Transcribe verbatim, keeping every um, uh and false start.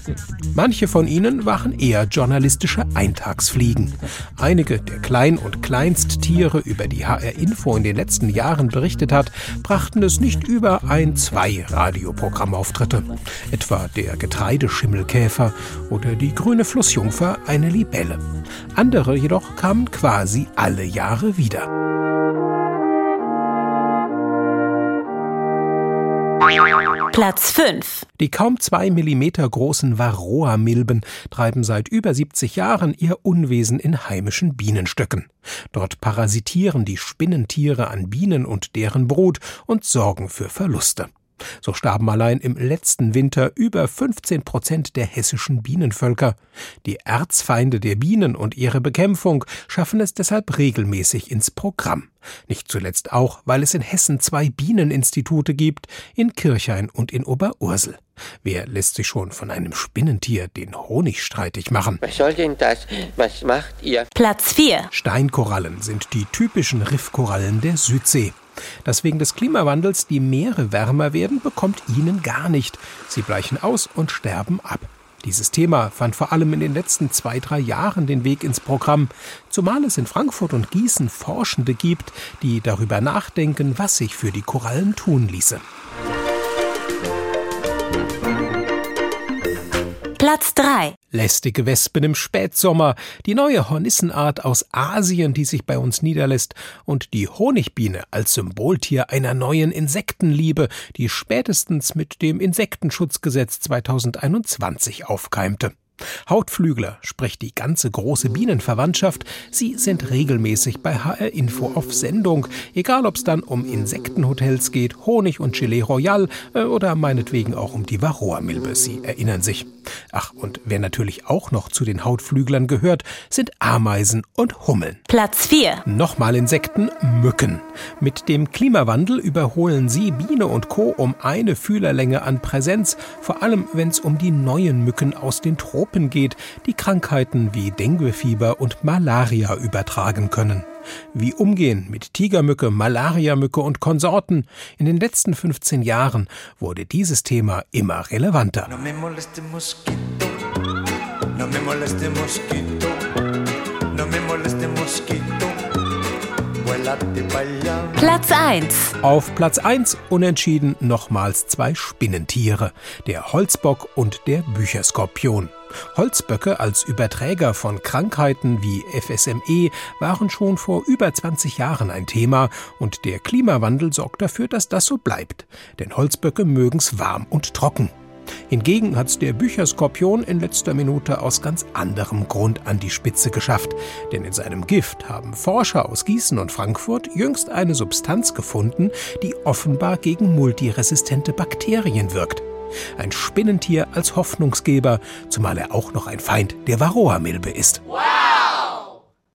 Manche von ihnen waren eher journalistische Eintagsfliegen. Einige der Klein- und Kleinsttiere, über die H R-Info in den letzten Jahren berichtet hat, brachten es nicht über ein, zwei Radioprogrammauftritte. Etwa der Getreideschimmelkäfer oder die grüne Flussjungfer, eine Libelle. Andere jedoch kamen quasi alle Jahre wieder. Platz fünf. Die kaum zwei Millimeter großen Varroa-Milben treiben seit über siebzig Jahren ihr Unwesen in heimischen Bienenstöcken. Dort parasitieren die Spinnentiere an Bienen und deren Brut und sorgen für Verluste. So starben allein im letzten Winter über fünfzehn Prozent der hessischen Bienenvölker. Die Erzfeinde der Bienen und ihre Bekämpfung schaffen es deshalb regelmäßig ins Programm. Nicht zuletzt auch, weil es in Hessen zwei Bieneninstitute gibt, in Kirchhain und in Oberursel. Wer lässt sich schon von einem Spinnentier den Honig streitig machen? Was soll denn das? Was macht ihr? Platz vier. Steinkorallen sind die typischen Riffkorallen der Südsee. Dass wegen des Klimawandels die Meere wärmer werden, bekommt ihnen gar nicht. Sie bleichen aus und sterben ab. Dieses Thema fand vor allem in den letzten zwei, drei Jahren den Weg ins Programm, zumal es in Frankfurt und Gießen Forschende gibt, die darüber nachdenken, was sich für die Korallen tun ließe. Platz drei. Lästige Wespen im Spätsommer, die neue Hornissenart aus Asien, die sich bei uns niederlässt, und die Honigbiene als Symboltier einer neuen Insektenliebe, die spätestens mit dem Insektenschutzgesetz zweitausendeinundzwanzig aufkeimte. Hautflügler, sprich die ganze große Bienenverwandtschaft, sie sind regelmäßig bei H R-Info auf Sendung, egal ob es dann um Insektenhotels geht, Honig und Gelee Royal äh, oder meinetwegen auch um die Varroa-Milbe, Sie erinnern sich. Ach, und wer natürlich auch noch zu den Hautflüglern gehört, sind Ameisen und Hummeln. Platz vier. Nochmal Insekten, Mücken. Mit dem Klimawandel überholen sie Biene und Co. um eine Fühlerlänge an Präsenz, vor allem wenn es um die neuen Mücken aus den Tropen geht, die Krankheiten wie Denguefieber und Malaria übertragen können. Wie umgehen mit Tigermücke, Malariamücke und Konsorten? In den letzten fünfzehn Jahren wurde dieses Thema immer relevanter. No me moleste mosquito, no me moleste mosquito, no me moleste mosquito, vuélate pa' allá. Platz eins. Auf Platz eins unentschieden nochmals zwei Spinnentiere, der Holzbock und der Bücherskorpion. Holzböcke als Überträger von Krankheiten wie F S M E waren schon vor über zwanzig Jahren ein Thema und der Klimawandel sorgt dafür, dass das so bleibt. Denn Holzböcke mögen's warm und trocken. Hingegen hat's der Bücherskorpion in letzter Minute aus ganz anderem Grund an die Spitze geschafft. Denn in seinem Gift haben Forscher aus Gießen und Frankfurt jüngst eine Substanz gefunden, die offenbar gegen multiresistente Bakterien wirkt. Ein Spinnentier als Hoffnungsgeber, zumal er auch noch ein Feind der Varroa-Milbe ist. Wow!